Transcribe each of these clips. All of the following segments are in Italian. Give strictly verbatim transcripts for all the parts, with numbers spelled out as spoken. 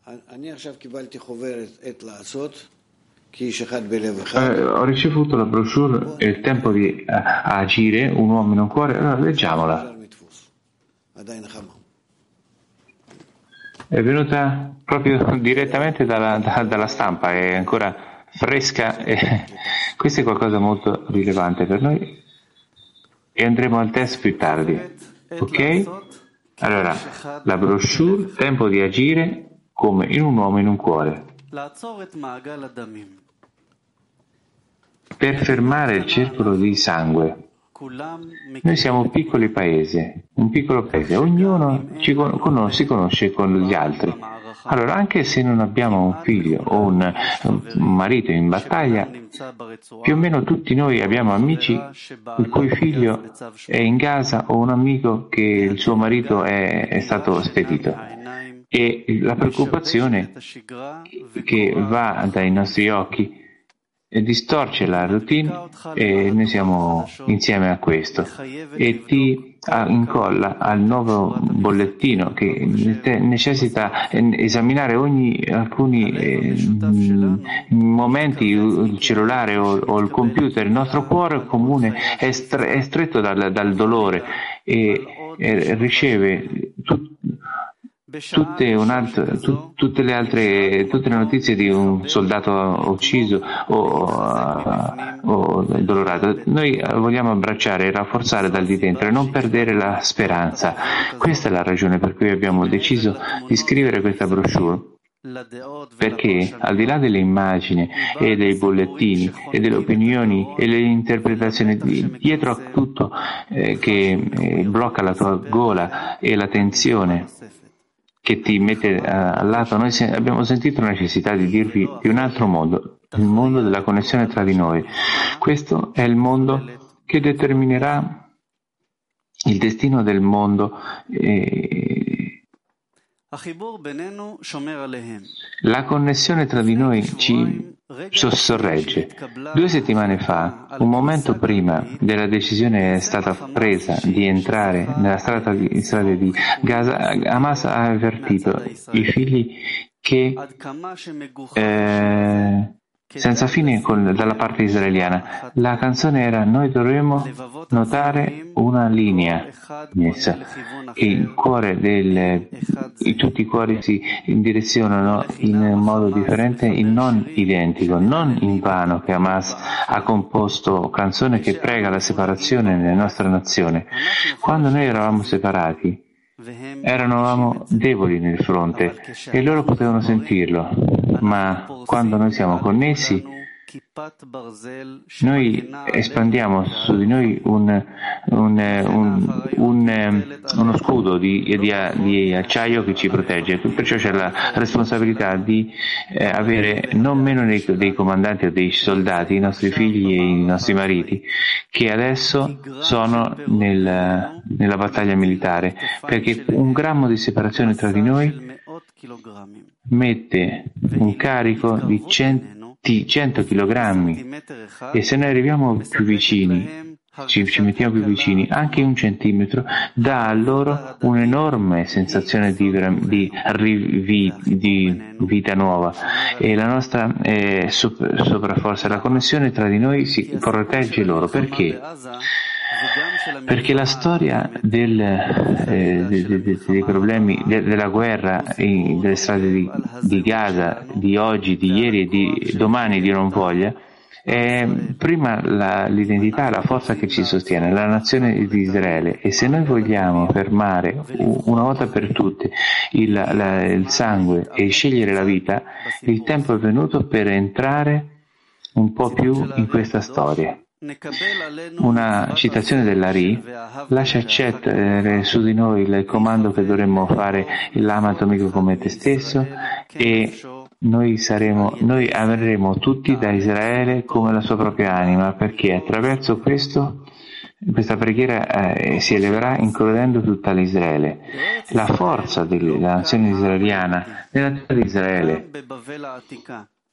Eh, ho ricevuto la brochure e il tempo di eh, agire, un uomo in un cuore. Allora leggiamola. È venuta proprio direttamente dalla, da- dalla stampa, è ancora fresca e questo è qualcosa molto rilevante per noi e andremo al test più tardi. Ok? Allora, la brochure, tempo di agire come in un uomo in un cuore. Per fermare il circolo di sangue. Noi siamo un piccolo paese, un piccolo paese, ognuno ci con- con- si conosce con gli altri. Allora, anche se non abbiamo un figlio o un, un marito in battaglia, più o meno tutti noi abbiamo amici il cui figlio è in Gaza o un amico che il suo marito è, è stato spedito. E la preoccupazione che va dai nostri occhi e distorce la routine e noi siamo insieme a questo e ti ah, incolla al nuovo bollettino che te- necessita eh, esaminare ogni alcuni eh, mh, momenti il cellulare o, o il computer. Il nostro cuore comune è, stre- è stretto dal, dal dolore e, e riceve tut- tutte, un altro, tu, tutte le altre tutte le notizie di un soldato ucciso o, uh, o dolorato. Noi vogliamo abbracciare e rafforzare dal di dentro e non perdere la speranza. Questa è la ragione per cui abbiamo deciso di scrivere questa brochure, perché al di là delle immagini e dei bollettini e delle opinioni e le interpretazioni di- dietro a tutto eh, che eh, blocca la tua gola e la tensione che ti mette uh, al lato, noi se- abbiamo sentito la necessità di dirvi di un altro mondo, il mondo della connessione tra di noi. Questo è il mondo che determinerà il destino del mondo. Eh, la connessione tra di noi ci sorregge. Due settimane fa, un momento prima della decisione è stata presa di entrare nella strada di, strada di Gaza, Hamas ha avvertito i figli che eh, senza fine con, dalla parte israeliana. La canzone era: noi dovremmo notare una linea messa, che il cuore del, tutti i cuori si direzionano in modo differente, in non identico, non in vano che Hamas ha composto canzone che prega la separazione nella nostra nazione. Quando noi eravamo separati, eravamo deboli nel fronte e loro potevano sentirlo, ma quando noi siamo connessi, noi espandiamo su di noi un, un, un, un, uno scudo di, di, di acciaio che ci protegge, perciò c'è la responsabilità di eh, avere non meno dei, dei comandanti o dei soldati, i nostri figli e i nostri mariti, che adesso sono nel, nella battaglia militare, perché un grammo di separazione tra di noi mette un carico di cento chilogrammi e se noi arriviamo più vicini, ci, ci mettiamo più vicini, anche un centimetro dà a loro un'enorme sensazione di, di, di, di vita nuova e la nostra eh, soprafforza, la connessione tra di noi si protegge loro. Perché? Perché la storia del, eh, de, de, de, dei problemi de, della guerra e delle strade di, di Gaza di oggi, di ieri e di domani di non voglia è prima la, l'identità, la forza che ci sostiene, la nazione di Israele, e se noi vogliamo fermare una volta per tutte il, la, il sangue e scegliere la vita, il tempo è venuto per entrare un po' più in questa storia. Una citazione dell'Ari lascia accedere su di noi il comando che dovremmo fare l'ama tuo amico come te stesso, e noi saremo, noi avremo tutti da Israele come la sua propria anima, perché attraverso questo questa preghiera eh, si eleverà includendo tutta l'Israele. La forza della nazione israeliana nella terra di Israele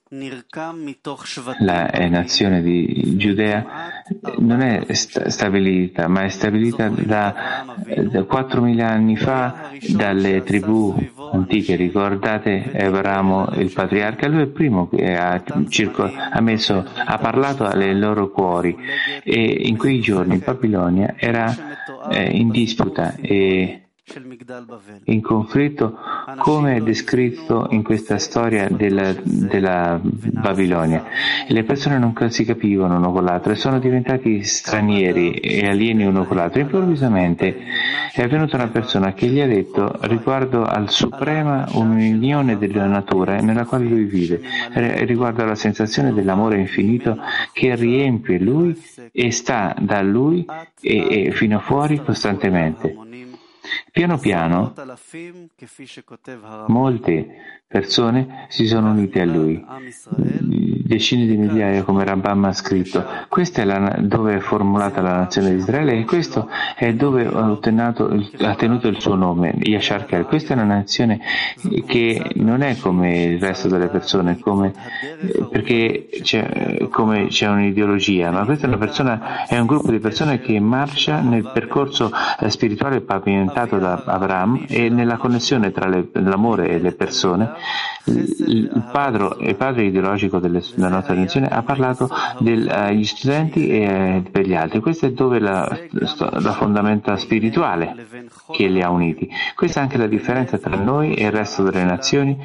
La nazione di Giudea non è sta- stabilita, ma è stabilita da, da quattromila anni fa dalle tribù antiche. Ricordate Abramo, il patriarca? Lui è il primo che ha, circo, ha, messo, ha parlato ai loro cuori, e in quei giorni Babilonia era eh, in disputa e in conflitto, come è descritto in questa storia della, della Babilonia. E le persone non si capivano uno con l'altro e sono diventati stranieri e alieni uno con l'altro. Improvvisamente è venuta una persona che gli ha detto riguardo al suprema unione della natura nella quale lui vive, riguardo alla sensazione dell'amore infinito che riempie lui e sta da lui e, e fino a fuori costantemente. Piano piano molte persone si sono unite a lui, decine di migliaia, come Rambam ha scritto. Questa è la, dove è formulata la nazione di Israele, e questo è dove ha, ottenuto, ha tenuto il suo nome, Yashar Kel. Questa è una nazione che non è come il resto delle persone, come, perché c'è, come c'è un'ideologia, ma questa è una persona, è un gruppo di persone che marcia nel percorso spirituale pavimentato da Abraham, e nella connessione tra le, l'amore e le persone. Il padre, il padre ideologico delle, della nostra nazione ha parlato degli studenti e per gli altri. Questa è dove la, la fondamenta spirituale che li ha uniti. Questa è anche la differenza tra noi e il resto delle nazioni.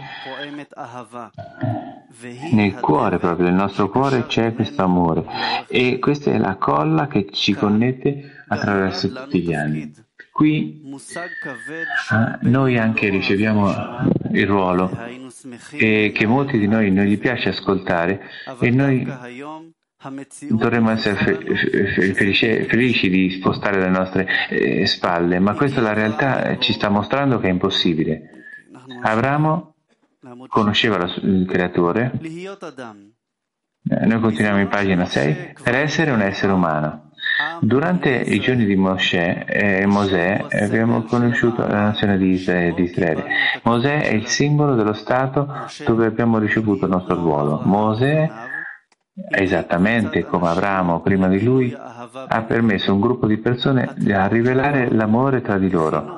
Nel cuore, proprio nel nostro cuore, c'è questo amore, e questa è la colla che ci connette attraverso tutti gli anni. Qui ah, noi anche riceviamo il ruolo e che molti di noi non gli piace ascoltare, e noi dovremmo essere fe- felici, felici di spostare le nostre eh, spalle, ma questa la realtà ci sta mostrando che è impossibile. Abramo conosceva la, il creatore. Eh, noi continuiamo in pagina sei. Per essere un essere umano. Durante i giorni di Mosè, eh, Mosè abbiamo conosciuto la nazione di Israele, di Israele. Mosè è il simbolo dello Stato dove abbiamo ricevuto il nostro ruolo. Mosè, esattamente come Abramo prima di lui, ha permesso a un gruppo di persone di rivelare l'amore tra di loro.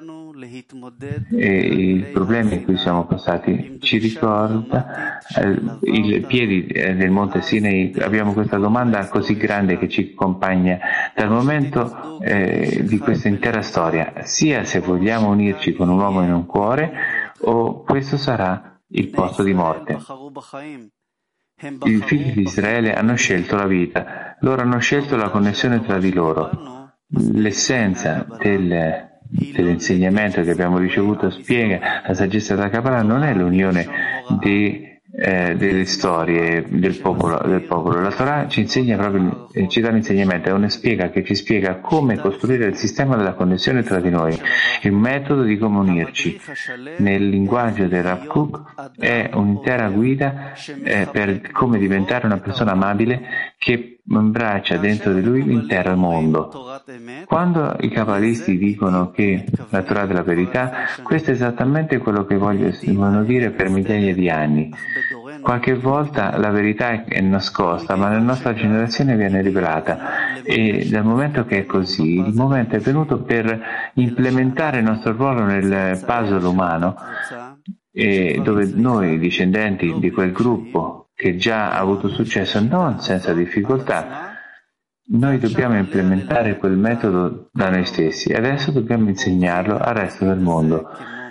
E i problemi in cui siamo passati ci ricorda eh, i piedi del monte Sinai. Abbiamo questa domanda così grande che ci accompagna dal momento eh, di questa intera storia, sia se vogliamo unirci con un uomo in un cuore, o questo sarà il posto di morte. I figli di Israele hanno scelto la vita, loro hanno scelto la connessione tra di loro. L'essenza del dell'insegnamento che abbiamo ricevuto spiega la saggezza della Kabbalah non è l'unione di, eh, delle storie del popolo, del popolo. La Torah ci insegna proprio, eh, ci dà l'insegnamento, è una spiega che ci spiega come costruire il sistema della connessione tra di noi, il metodo di come unirci. Nel linguaggio del Rav Kook è un'intera guida eh, per come diventare una persona amabile che abbraccia dentro di lui l'intero mondo. Quando i kabbalisti dicono che la Torah è la verità, questo è esattamente quello che vogliono dire per migliaia di anni. Qualche volta la verità è nascosta, ma nella nostra generazione viene rivelata, e dal momento che è così, il momento è venuto per implementare il nostro ruolo nel puzzle umano, e dove noi, discendenti di quel gruppo che già ha avuto successo non senza difficoltà, noi dobbiamo implementare quel metodo da noi stessi, e adesso dobbiamo insegnarlo al resto del mondo.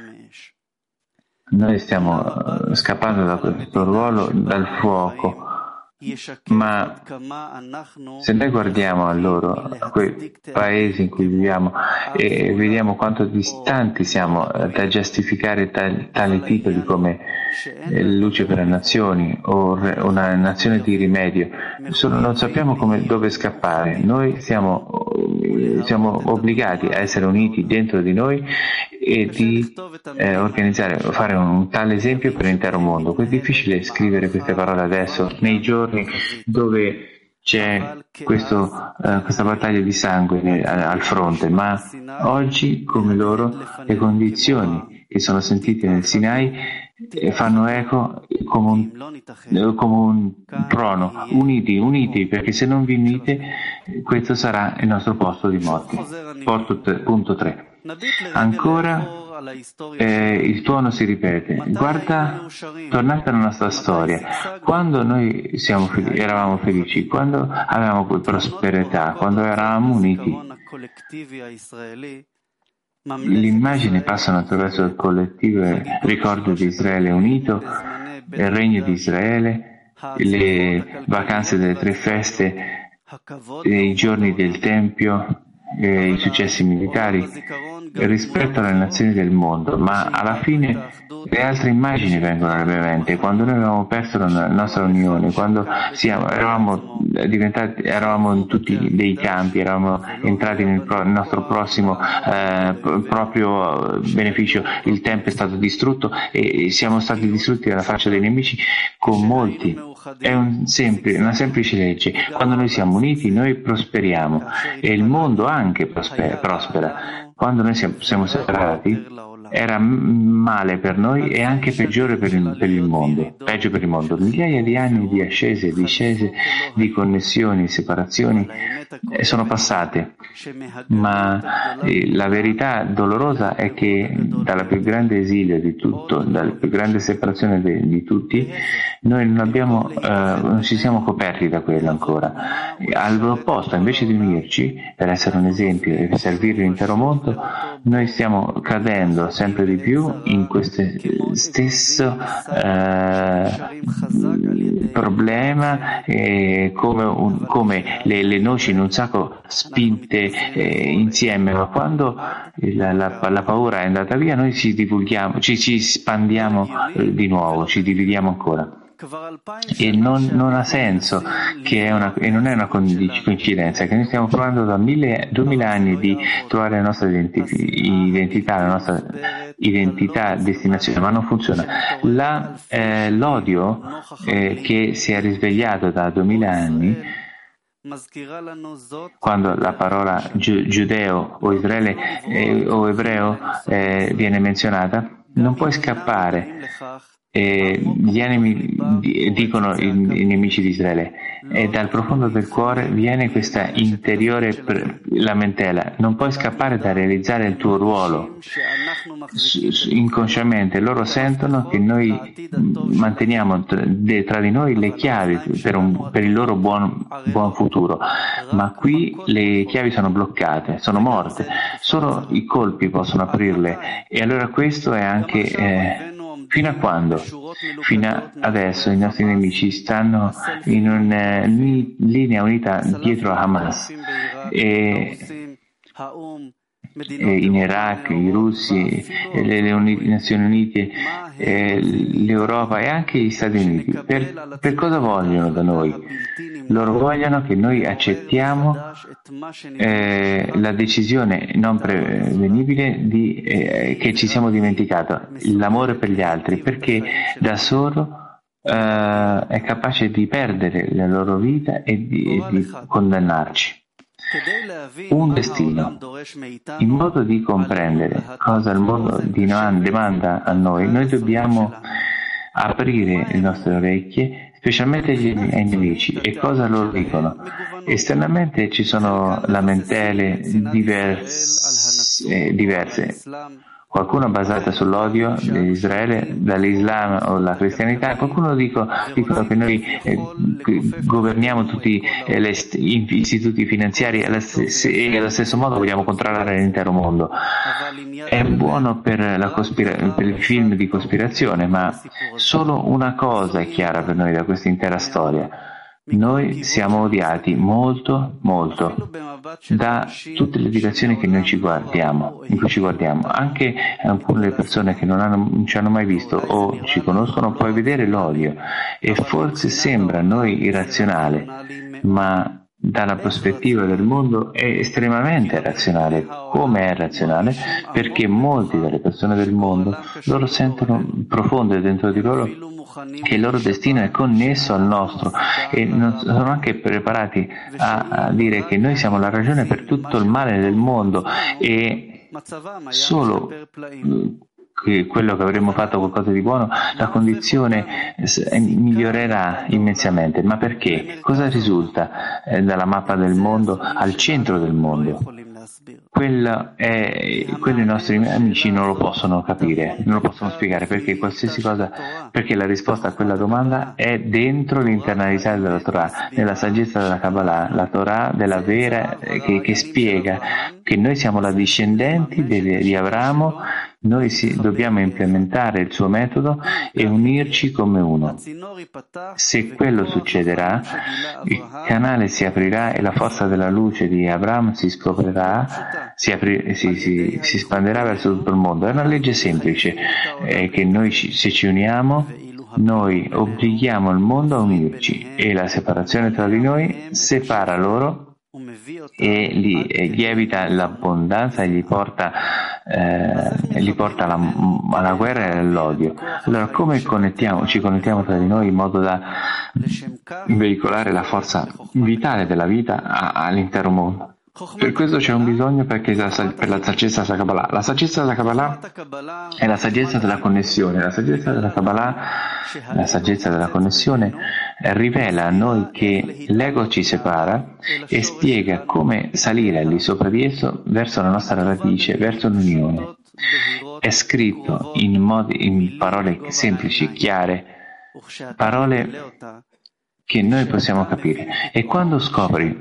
Noi stiamo scappando da questo ruolo, dal fuoco, ma se noi guardiamo a loro, a quei paesi in cui viviamo, e vediamo quanto distanti siamo da giustificare tali, tali titoli come luce per le nazioni o una nazione di rimedio, solo non sappiamo come, dove scappare. Noi siamo, siamo obbligati a essere uniti dentro di noi e di eh, organizzare, fare un, un tale esempio per l'intero mondo. È difficile scrivere queste parole adesso, nei giorni dove c'è questo, uh, questa battaglia di sangue nel, al fronte, ma oggi, come loro, le condizioni che sono sentite nel Sinai e fanno eco come un, come un trono, uniti, uniti, perché se non vi unite questo sarà il nostro posto di morte. Punto tre. Ancora eh, il tuono si ripete. Guarda, tornate alla nostra storia. Quando noi siamo fel- eravamo felici, quando avevamo prosperità, quando eravamo uniti, le immagini passano attraverso il collettivo ricordo di Israele unito, il regno di Israele, le vacanze delle tre feste, i giorni del Tempio, eh, i successi militari, rispetto alle nazioni del mondo, ma alla fine le altre immagini vengono alla mia mente. Quando noi avevamo perso la nostra unione, quando siamo, eravamo diventati, eravamo in tutti dei campi, eravamo entrati nel, pro, nel nostro prossimo eh, proprio beneficio, il tempo è stato distrutto e siamo stati distrutti dalla faccia dei nemici con molti. È un sempli, una semplice legge. Quando noi siamo uniti, noi prosperiamo e il mondo anche prosper, prospera. Quando noi siamo, siamo separati, era male per noi e anche peggiore per il, per il mondo, peggio per il mondo. Migliaia di anni di ascese e discese, di connessioni, separazioni eh, sono passate, ma eh, la verità dolorosa è che dalla più grande esilio di tutto, dalla più grande separazione de, di tutti, noi non abbiamo, eh, non ci siamo coperti da quello ancora. All'opposto, invece di unirci per essere un esempio e per servire l'intero mondo, noi stiamo cadendo sempre di più in questo stesso eh, problema, eh, come, un, come le, le noci in un sacco spinte eh, insieme, ma quando la, la, la paura è andata via noi ci divulghiamo, ci, ci espandiamo eh, di nuovo, ci dividiamo ancora. E non, non ha senso che è una, e non è una coincidenza che noi stiamo provando da mille, duemila anni di trovare la nostra identità, identità la nostra identità, destinazione, ma non funziona. La, eh, l'odio eh, che si è risvegliato da duemila anni, quando la parola gi- giudeo o Israele eh, o ebreo eh, viene menzionata, non puoi scappare. E gli animi dicono i, i nemici di Israele, e dal profondo del cuore viene questa interiore pre- lamentela. Non puoi scappare da realizzare il tuo ruolo. S- inconsciamente loro sentono che noi manteniamo tra, de, tra di noi le chiavi per, un, per il loro buon, buon futuro, ma qui le chiavi sono bloccate, sono morte, solo i colpi possono aprirle. E allora questo è anche eh, fino a quando? Fino a adesso i nostri nemici stanno in una linea unita dietro a Hamas e, e in Iraq, i russi, le, le uni, Nazioni Unite, eh, l'Europa e anche gli Stati Uniti. Per, per cosa vogliono da noi? Loro vogliono che noi accettiamo eh, la decisione non prevenibile di, eh, che ci siamo dimenticati, l'amore per gli altri, perché da solo eh, è capace di perdere la loro vita e di, e di condannarci. Un destino. In modo di comprendere cosa il mondo demanda a noi, noi dobbiamo aprire le nostre orecchie, specialmente ai nemici, e cosa loro dicono. Esternamente ci sono lamentele diverse, eh, diverse. Qualcuno basata sull'odio di Israele, dall'Islam o la cristianità, qualcuno dico, dicono che noi eh, governiamo tutti eh, gli istituti finanziari e, stessa, e allo stesso modo vogliamo controllare l'intero mondo. È buono per, la cospira- per il film di cospirazione, ma solo una cosa è chiara per noi da questa intera storia. Noi siamo odiati molto, molto da tutte le direzioni che noi ci guardiamo, in cui ci guardiamo. Anche alcune persone che non, hanno, non ci hanno mai visto o ci conoscono, puoi vedere l'odio e forse sembra a noi irrazionale, ma dalla prospettiva del mondo è estremamente razionale. Come è razionale? Perché molte delle persone del mondo loro sentono profonde dentro di loro che il loro destino è connesso al nostro e non sono anche preparati a, a dire che noi siamo la ragione per tutto il male del mondo e solo che quello che avremmo fatto qualcosa di buono, la condizione migliorerà immensamente. Ma perché? Cosa risulta eh, dalla mappa del mondo al centro del mondo? Quello è, quello i nostri amici non lo possono capire, non lo possono spiegare, perché qualsiasi cosa, perché la risposta a quella domanda è dentro l'internalità della Torah, nella saggezza della Kabbalah, la Torah della vera, che, che spiega che noi siamo la discendenti di, di Abramo. Noi si, dobbiamo implementare il suo metodo e unirci come uno. Se quello succederà, il canale si aprirà e la forza della luce di Abraham si scoprirà, si, apri, si, si, si espanderà verso tutto il mondo. È una legge semplice, è che noi ci, se ci uniamo, noi obblighiamo il mondo a unirci, e la separazione tra di noi separa loro e gli, e gli evita l'abbondanza e gli porta, eh, gli porta alla, alla guerra e all'odio. Allora, come connettiamo, ci connettiamo tra di noi in modo da veicolare la forza vitale della vita a, all'intero mondo? Per questo c'è un bisogno, perché per la saggezza della Kabbalah. La saggezza della Kabbalah è la saggezza della connessione. La saggezza della Kabbalah, la saggezza della connessione, rivela a noi che l'ego ci separa e spiega come salire al di sopra di esso verso la nostra radice, verso l'unione. È scritto in, modi, in parole semplici, chiare, parole che noi possiamo capire. E quando scopri,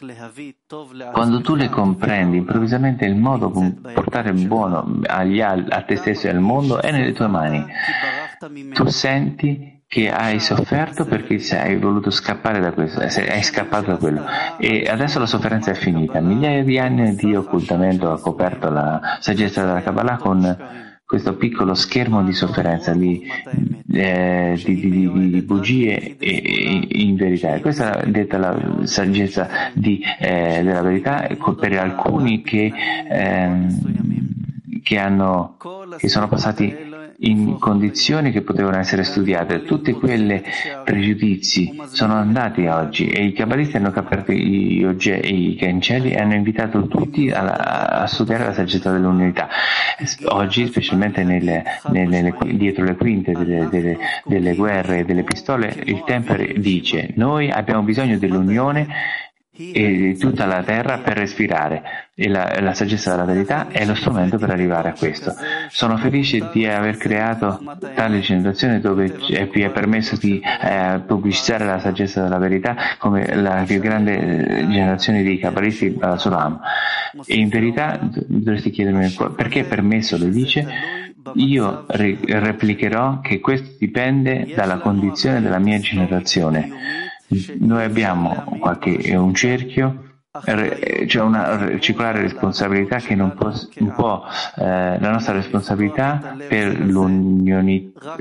quando tu le comprendi, improvvisamente il modo per portare buono agli al- a te stesso e al mondo è nelle tue mani. Tu senti che hai sofferto perché hai voluto scappare da questo, hai scappato da quello, e adesso la sofferenza è finita. Migliaia di anni di occultamento ha coperto la saggezza della Kabbalah con questo piccolo schermo di sofferenza, di, eh, di, di, di bugie e, e in verità. Questa è detta la saggezza di, eh, della verità per alcuni che, eh, che, hanno, che sono passati in condizioni che potevano essere studiate. Tutti quei pregiudizi sono andati oggi, e i cabalisti hanno aperto i, i cancelli e hanno invitato tutti a, a studiare la saggezza dell'unità. Oggi, specialmente nelle, nelle, nelle, dietro le quinte delle, delle, delle guerre e delle pistole, il Tempere dice: noi abbiamo bisogno dell'unione e di tutta la terra per respirare, e la, la saggezza della verità è lo strumento per arrivare a questo. Sono felice di aver creato tale generazione dove vi è permesso di eh, pubblicizzare la saggezza della verità come la più grande generazione di cabalisti uh, Sulam. E in verità dovresti chiedermi perché è permesso, lo dice. Io re- replicherò che questo dipende dalla condizione della mia generazione. Noi abbiamo qualche, un cerchio, c'è una circolare responsabilità che non può, un po' eh, la nostra responsabilità per l'unità,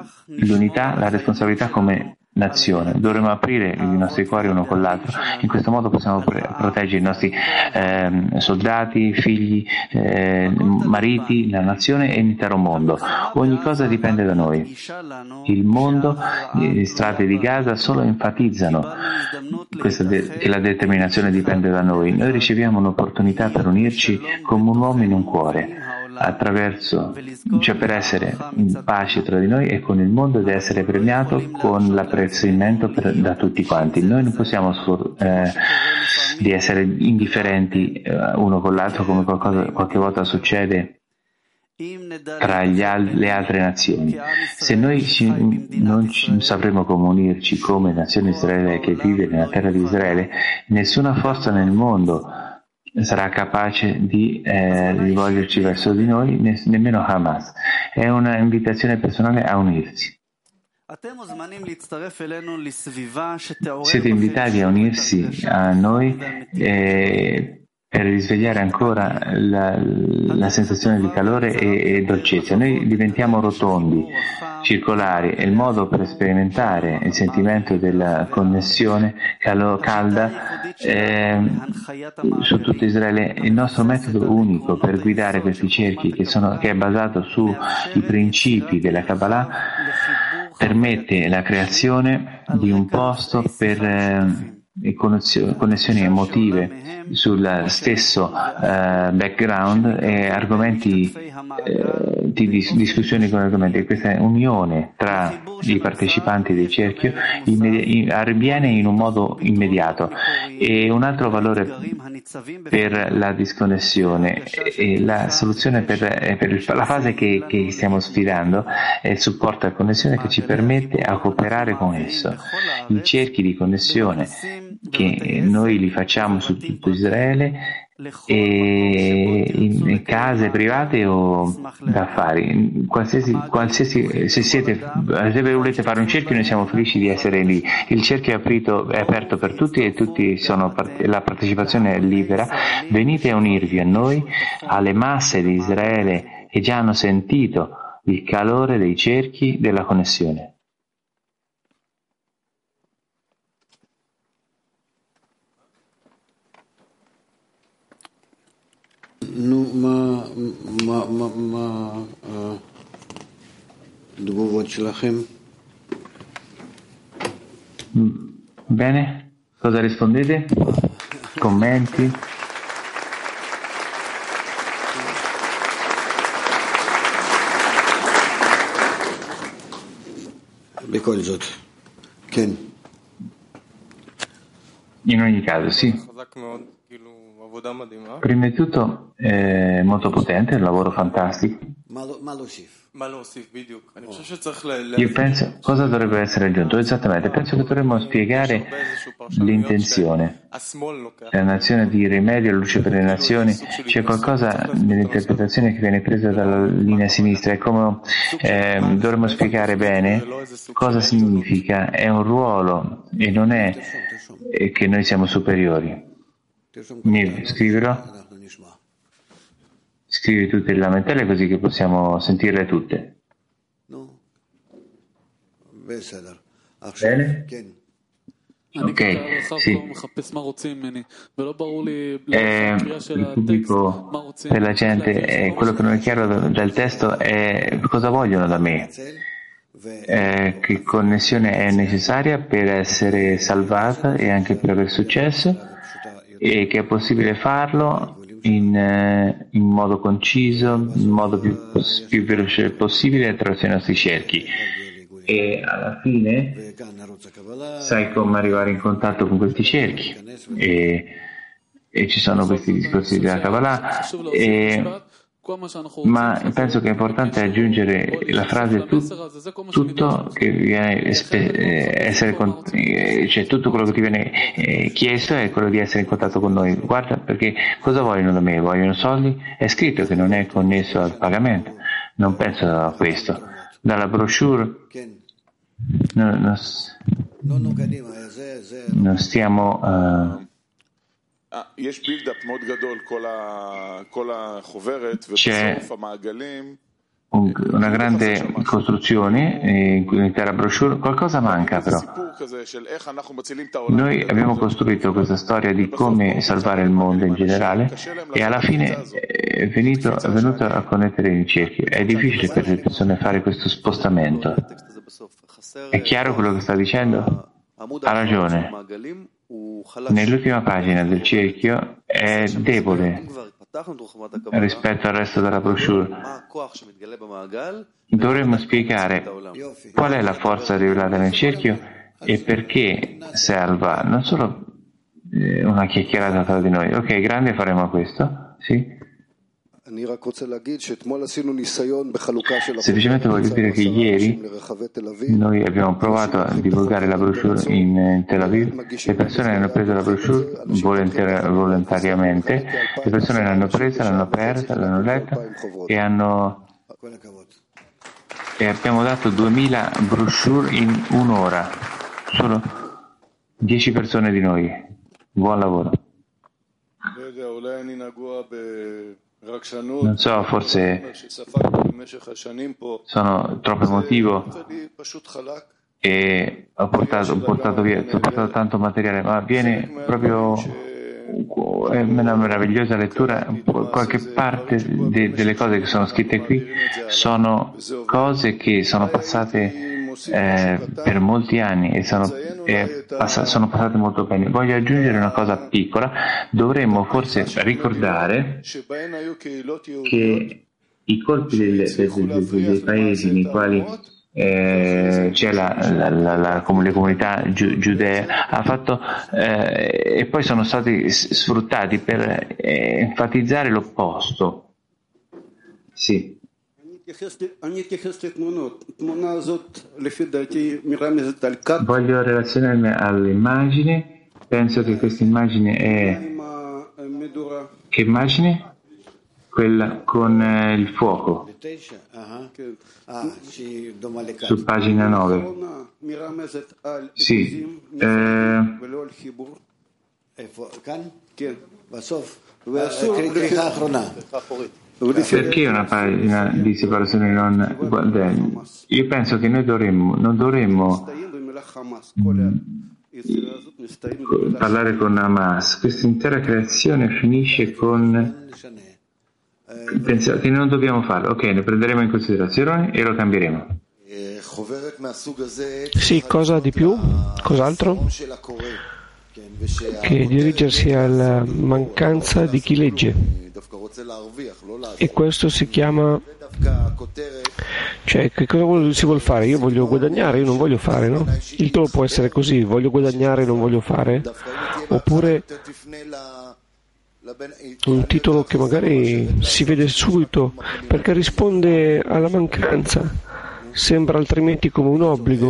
la responsabilità come nazione. Dovremmo aprire i nostri cuori uno con l'altro. In questo modo possiamo pre- proteggere i nostri eh, soldati, figli, eh, mariti, la nazione e l'intero mondo. Ogni cosa dipende da noi. Il mondo, le strade di Gaza solo enfatizzano questa de- che la determinazione dipende da noi. Noi riceviamo un'opportunità per unirci come un uomo in un cuore, attraverso, cioè per essere in pace tra di noi e con il mondo, ed essere premiato con l'apprezzamento per, da tutti quanti. Noi non possiamo eh, di essere indifferenti eh, uno con l'altro, come qualcosa, qualche volta succede tra gli al- le altre nazioni. Se noi ci, non ci, sapremo come unirci come nazione israele che vive nella terra di Israele, nessuna forza nel mondo sarà capace di eh, rivolgerci verso di noi, ne- nemmeno Hamas. È una invitazione personale a unirsi. Siete invitati a unirsi a noi eh, per risvegliare ancora la, la sensazione di calore e, e dolcezza. Noi diventiamo rotondi, circolari, e il modo per sperimentare il sentimento della connessione calo, calda eh, su tutto Israele, il nostro metodo unico per guidare questi cerchi, che, sono, che è basato sui principi della Kabbalah, permette la creazione di un posto per eh, connessioni emotive sul stesso uh, background e argomenti uh, di dis- discussioni con argomenti. Questa unione tra i partecipanti del cerchio immedi- in- avviene in un modo immediato. E un altro valore per la disconnessione e la soluzione per, per il, la fase che, che stiamo sfidando è il supporto alla connessione che ci permette a cooperare con esso. I cerchi di connessione che noi li facciamo su tutto Israele e in case private o d'affari, qualsiasi, qualsiasi se siete se volete fare un cerchio, noi siamo felici di essere lì. Il cerchio è aperto, è aperto per tutti e tutti sono la partecipazione è libera. Venite a unirvi a noi, alle masse di Israele che già hanno sentito il calore dei cerchi della connessione. נו, מה, מה, מה, מה התגובות שלכם? Bene, cosa rispondete? Commenti? בכל זאת, כן. In ogni caso, sì. Prima di tutto è molto potente, è un lavoro fantastico. Io penso, cosa dovrebbe essere aggiunto? Esattamente, penso che dovremmo spiegare l'intenzione. La nazione di rimedio, la luce per le nazioni, c'è qualcosa nell'interpretazione che viene presa dalla linea sinistra, è come eh, dovremmo spiegare bene cosa significa, è un ruolo e non è eh, che noi siamo superiori. Mi scriverò? Scrivi tutte le lamentele così che possiamo sentirle tutte. Bene? Ok, sì. Eh, il pubblico per la gente, è quello che non è chiaro dal testo è cosa vogliono da me. Eh, che connessione è necessaria per essere salvata e anche per aver successo, e che è possibile farlo in, eh, in modo conciso, in modo più, più veloce possibile attraverso i nostri cerchi. E alla fine sai come arrivare in contatto con questi cerchi, e, e ci sono questi discorsi della Kabbalah, e, ma penso che è importante aggiungere la frase tu, tutto che viene essere, cioè tutto quello che ti viene chiesto è quello di essere in contatto con noi. Guarda, perché cosa vogliono da me? Vogliono soldi? È scritto che non è connesso al pagamento. Non penso a questo. Dalla brochure no, no, non stiamo uh, c'è un, una grande costruzione in un'intera brochure, qualcosa manca però. Noi abbiamo costruito questa storia di come salvare il mondo in generale e alla fine è venuto, è venuto a connettere i cerchi. È difficile per le persone fare questo spostamento. È chiaro quello che sta dicendo? Ha ragione. Nell'ultima pagina del cerchio è debole rispetto al resto della brochure. Dovremmo spiegare qual è la forza rivelata nel cerchio e perché salva, non solo una chiacchierata tra di noi. Ok, grande, faremo questo, sì? Semplicemente voglio dire che ieri noi abbiamo provato a divulgare la brochure in Tel Aviv, le persone hanno preso la brochure volontar- volontariamente, le persone l'hanno presa, l'hanno aperta, l'hanno letta e hanno e abbiamo dato duemila brochure in un'ora, solo dieci persone di noi. Buon lavoro. Non so, forse sono troppo emotivo e ho portato, ho portato via, ho portato tanto materiale, ma viene proprio è una meravigliosa lettura. Qualche parte de, delle cose che sono scritte qui sono cose che sono passate eh, per molti anni e sono, eh, pass- sono passate molto bene. Voglio aggiungere una cosa piccola. Dovremmo forse ricordare che i colpi delle, dei, dei, dei paesi nei quali eh, c'è la, la, la, la, le comunità giu, giudee ha fatto eh, e poi sono stati sfruttati per eh, enfatizzare l'opposto. Sì. Voglio relazionarmi all'immagine. Penso che questa immagine è che immagine? Quella con eh, il fuoco su pagina nove. Sì. Eh, perché una pagina di separazione non guarda, io penso che noi dovremmo non dovremmo mh, parlare con Hamas. Questa intera creazione finisce con pensate che non dobbiamo farlo, ok, ne prenderemo in considerazione e lo cambieremo. Sì, cosa di più? Cos'altro? Che dirigersi alla mancanza di chi legge, e questo si chiama, cioè che cosa si vuol fare? Io voglio guadagnare, io non voglio fare, no? Il titolo può essere così: voglio guadagnare, non voglio fare, oppure un titolo che magari si vede subito perché risponde alla mancanza, sembra altrimenti come un obbligo.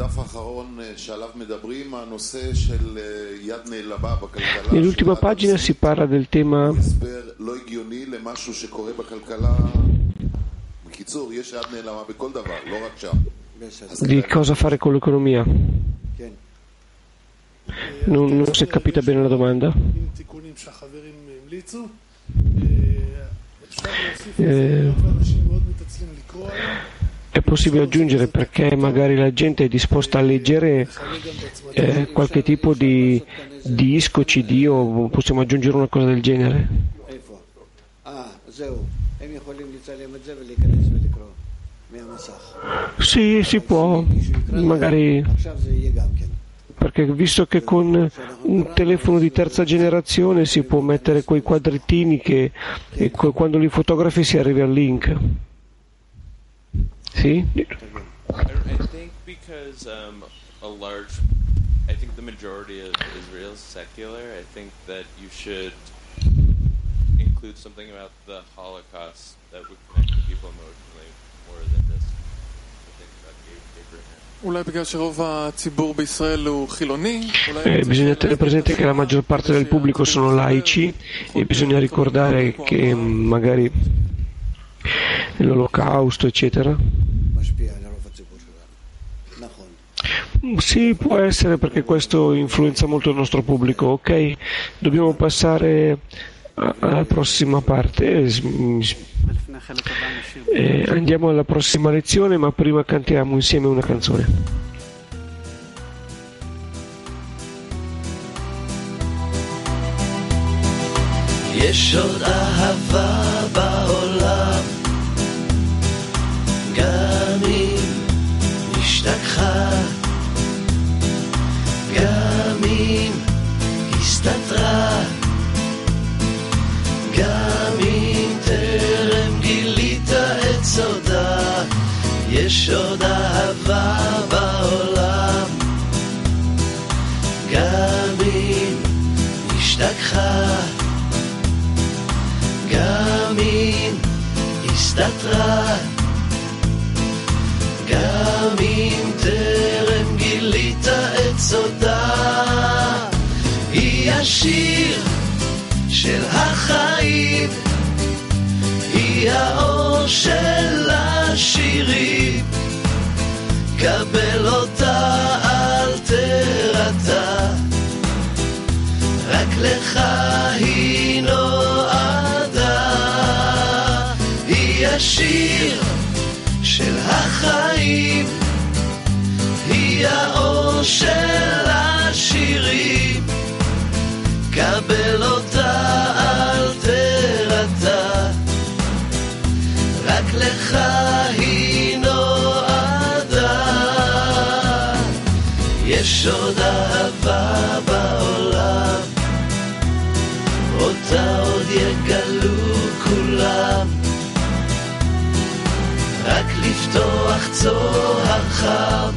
Nell'ultima pagina si parla del tema di cosa fare con l'economia. Non, non si è capita bene la domanda. Eh, è possibile aggiungere, perché magari la gente è disposta a leggere eh, qualche tipo di disco, C D, o possiamo aggiungere una cosa del genere? Sì, si può, magari, perché visto che con un telefono di terza generazione si può mettere quei quadrettini che e quando li fotografi si arriva al link. Sì? I think because um, a large, I think the majority of Israel is secular. I think that you should include something about the Holocaust that would connect the people emotionally more than just the thing about Abraham. Eh, bisogna tenere presente che la maggior parte del pubblico sono laici e bisogna ricordare che magari l'olocausto eccetera. Sì, può essere, perché questo influenza molto il nostro pubblico. Ok, dobbiamo passare alla prossima parte. Eh, andiamo alla prossima lezione, ma prima cantiamo insieme una canzone. יש עוד אהבה בעולם, גם אם השתכחה, גם אם הסתתרה, גם אם טרם גילית את סודה. יש עוד אהבה בעולם, גם אם השתכחה, גם אם הסתתרה, גם אם טרם גילית את סודה. היא השיר של החיים, היא האור של השירים, קבל אותה אל תרתע, רק לך היא נועדה. היא השיר של החיים, היא האור של השירים, קבל אותה אל תרתע, רק לך היא נועדה. יש עוד אהבה בעולם, אותה עוד יגלו כולם, לפתוח צוהרך,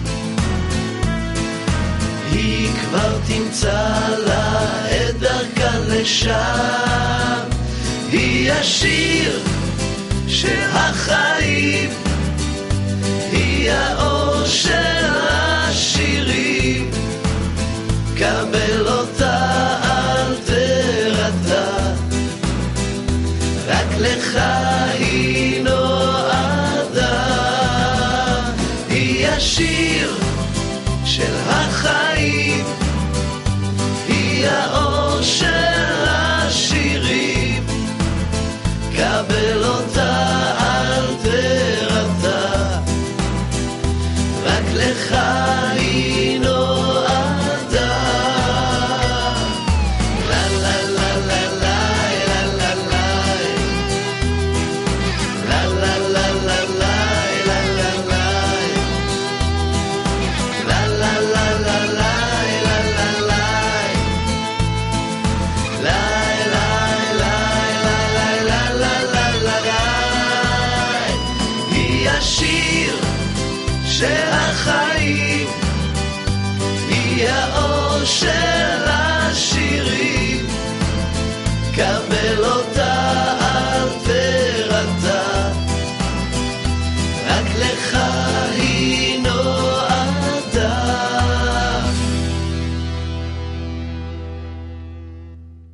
היא כבר תמצא לה את דרכה לשם. היא השיר של החיים, היא האור של השירים, קבל אותה אל תירתע, רק לך היא נועדה. היא השיר של החיים, היא האור של השירים, קבל אותה אל תירתע, רק לך היא